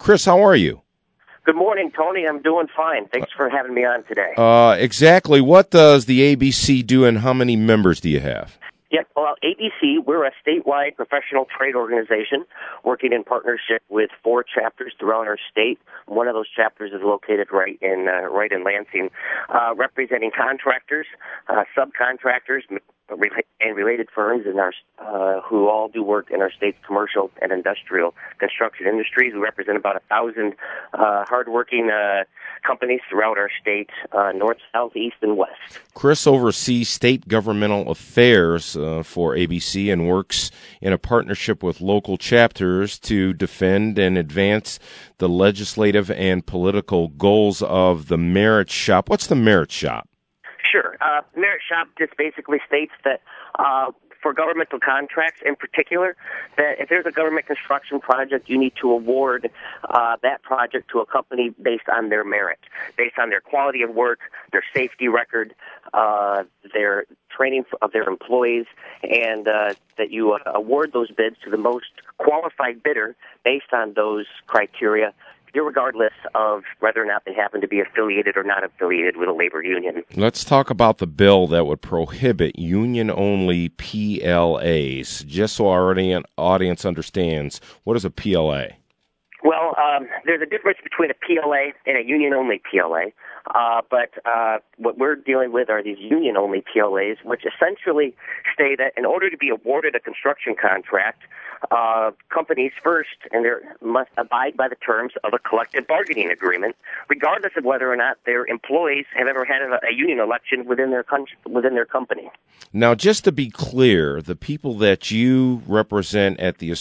Chris, how are you? Good morning, Tony. I'm doing fine. Thanks for having me on today. Exactly. What does the ABC do, and how many members do you have? Yep. Well, ABC, we're a statewide professional trade organization working in partnership with 4 chapters throughout our state. One of those chapters is located right in Lansing, representing contractors, subcontractors, and related firms in our who all do work in our state's commercial and industrial construction industries. We represent about 1,000 hardworking companies throughout our state, north, south, east, and west. Chris oversees state governmental affairs for ABC and works in a partnership with local chapters to defend and advance the legislative and political goals of the Merit Shop. What's the Merit Shop? Sure. Merit Shop just basically states that for governmental contracts in particular, that if there's a government construction project, you need to award that project to a company based on their merit, based on their quality of work, their safety record, their training of their employees, and that you award those bids to the most qualified bidder based on those criteria, irregardless of whether or not they happen to be affiliated or not affiliated with a labor union. Let's talk about the bill that would prohibit union-only PLAs. Just so our audience understands, what is a PLA? Well, there's a difference between a PLA and a union-only PLA, but what we're dealing with are these union-only PLAs, which essentially state that in order to be awarded a construction contract, companies first must abide by the terms of a collective bargaining agreement, regardless of whether or not their employees have ever had a union election within their company. Now, just to be clear, the people that you represent at the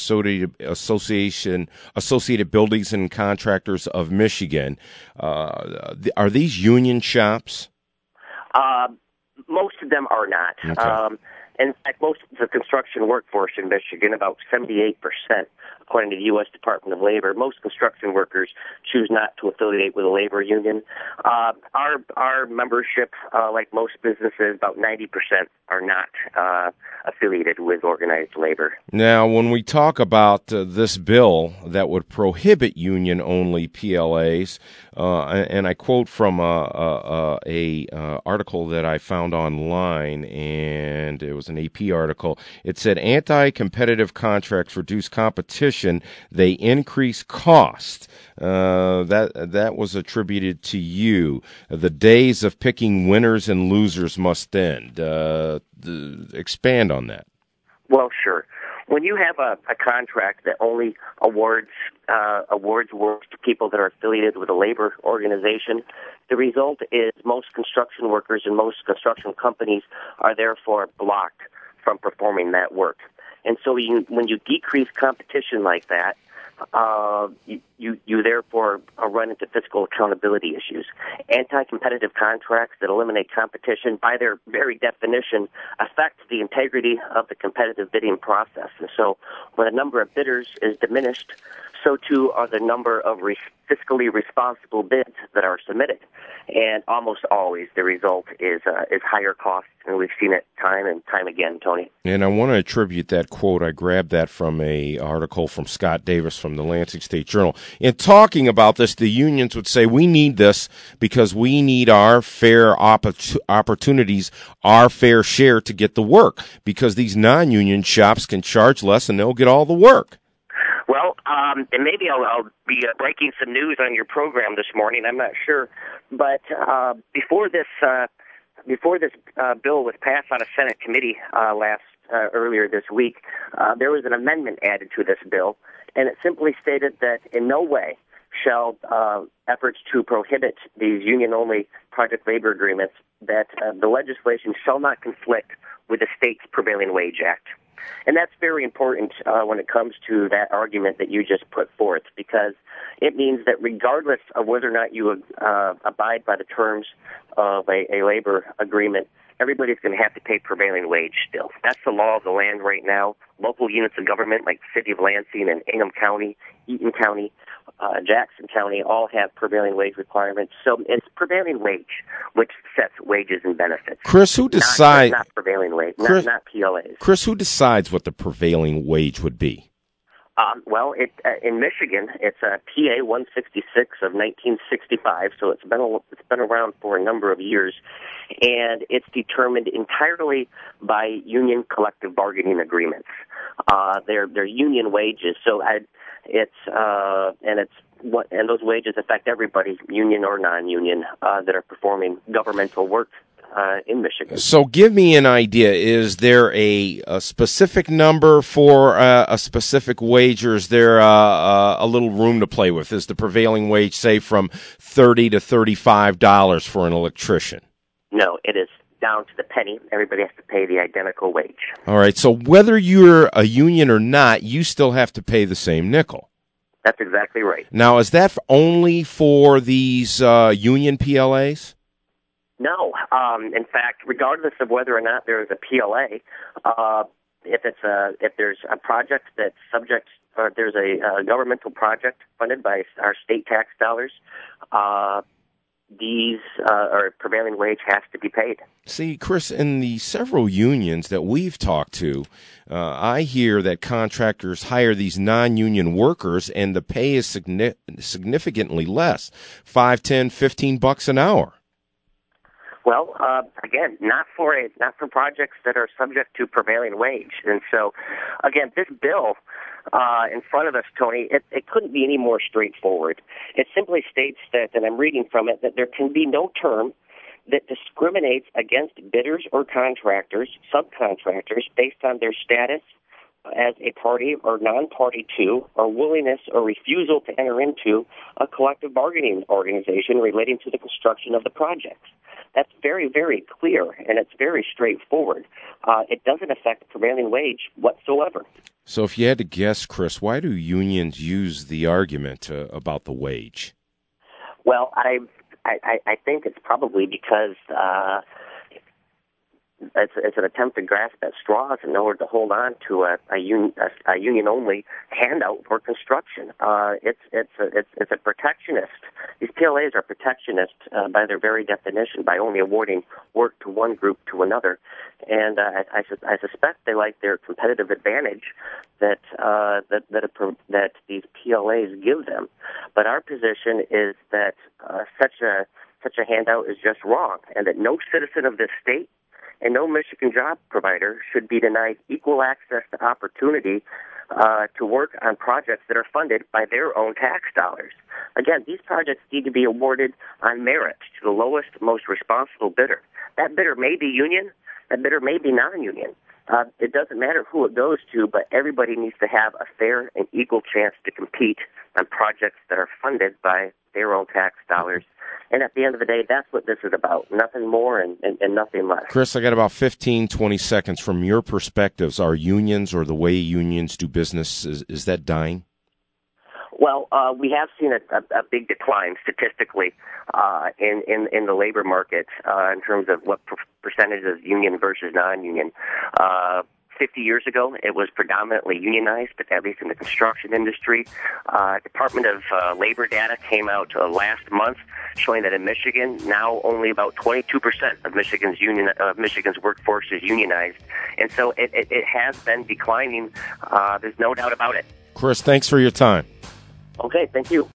Associated Buildings and Contractors of Michigan, are these union shops? Most of them are not. Okay. In fact, most of the construction workforce in Michigan, about 78%, according to the U.S. Department of Labor, most construction workers choose not to affiliate with a labor union. Our membership, like most businesses, about 90% are not affiliated with organized labor. Now, when we talk about this bill that would prohibit union-only PLAs, and I quote from a article that I found online, and it was an AP article. It said, anti-competitive contracts reduce competition, they increase cost. That was attributed to you. The days of picking winners and losers must end. Expand on that. Well, sure. When you have a contract that only awards work to people that are affiliated with a labor organization, the result is most construction workers and most construction companies are therefore blocked from performing that work. And so when you decrease competition like that, you therefore run into fiscal accountability issues. Anti-competitive contracts that eliminate competition, by their very definition, affect the integrity of the competitive bidding process. And so when the number of bidders is diminished, so too are the number of fiscally responsible bids that are submitted. And almost always the result is higher costs, and we've seen it time and time again, Tony. And I want to attribute that quote. I grabbed that from an article from Scott Davis from the Lansing State Journal. In talking about this, the unions would say, we need this because we need our fair opportunities, our fair share to get the work, because these non-union shops can charge less and they'll get all the work. Well, and maybe I'll be breaking some news on your program this morning. I'm not sure, but before this bill was passed on a Senate committee earlier this week, there was an amendment added to this bill, and it simply stated that in no way shall efforts to prohibit these union-only project labor agreements, that the legislation shall not conflict with the state's Prevailing Wage Act. And that's very important when it comes to that argument that you just put forth, because it means that regardless of whether or not you abide by the terms of a labor agreement, everybody's going to have to pay prevailing wage still. That's the law of the land right now. Local units of government like the City of Lansing and Ingham County, Eaton County, Jackson County all have prevailing wage requirements. So it's prevailing wage which sets wages and benefits. Chris, who decides? Not prevailing wage, not PLAs. Chris, who decides what the prevailing wage would be? Well, in Michigan, it's a PA 166 of 1965, so it's been around for a number of years, and it's determined entirely by union collective bargaining agreements. They're union wages, so and those wages affect everybody, union or non-union, that are performing governmental work in Michigan. So give me an idea. Is there a specific number for a specific wage, or is there a little room to play with? Is the prevailing wage, say, from $30 to $35 for an electrician? No, it is down to the penny. Everybody has to pay the identical wage. All right. So whether you're a union or not, you still have to pay the same nickel. That's exactly right. Now, is that only for these union PLAs? No. In fact, regardless of whether or not there is a PLA, if there's a project that's subject, or there's a governmental project funded by our state tax dollars, these or prevailing wage has to be paid. See, Chris, in the several unions that we've talked to, I hear that contractors hire these non-union workers, and the pay is significantly less, $5, $10, $15 an hour. Well, again, not for projects that are subject to prevailing wage. And so, again, this bill in front of us, Tony, it couldn't be any more straightforward. It simply states that, and I'm reading from it, that there can be no term that discriminates against bidders or contractors, subcontractors, based on their status as a party or non-party to, or willingness or refusal to enter into a collective bargaining organization relating to the construction of the project. That's very, very clear, and it's very straightforward. It doesn't affect prevailing wage whatsoever. So if you had to guess, Chris, why do unions use the argument about the wage? Well, I think it's probably because it's an attempt to grasp at straws in order to hold on to a union-only handout for construction. It's a protectionist. These PLAs are protectionist by their very definition, by only awarding work to one group to another. And I suspect they like their competitive advantage that these PLAs give them. But our position is that such a handout is just wrong, and that no citizen of this state and no Michigan job provider should be denied equal access to opportunity to work on projects that are funded by their own tax dollars. Again, these projects need to be awarded on merit to the lowest, most responsible bidder. That bidder may be union, that bidder may be non-union. It doesn't matter who it goes to, but everybody needs to have a fair and equal chance to compete on projects that are funded by their own tax dollars. And at the end of the day, that's what this is about. Nothing more and nothing less. Chris, I got about 15, 20 seconds. From your perspectives, are unions, or the way unions do business, is that dying? Well, we have seen a big decline statistically in the labor market in terms of what percentage is union versus non-union. 50 years ago, it was predominantly unionized, but at least in the construction industry. Department of Labor data came out last month showing that in Michigan, now only about 22% of Michigan's workforce is unionized. And so it has been declining. There's no doubt about it. Chris, thanks for your time. Okay, thank you.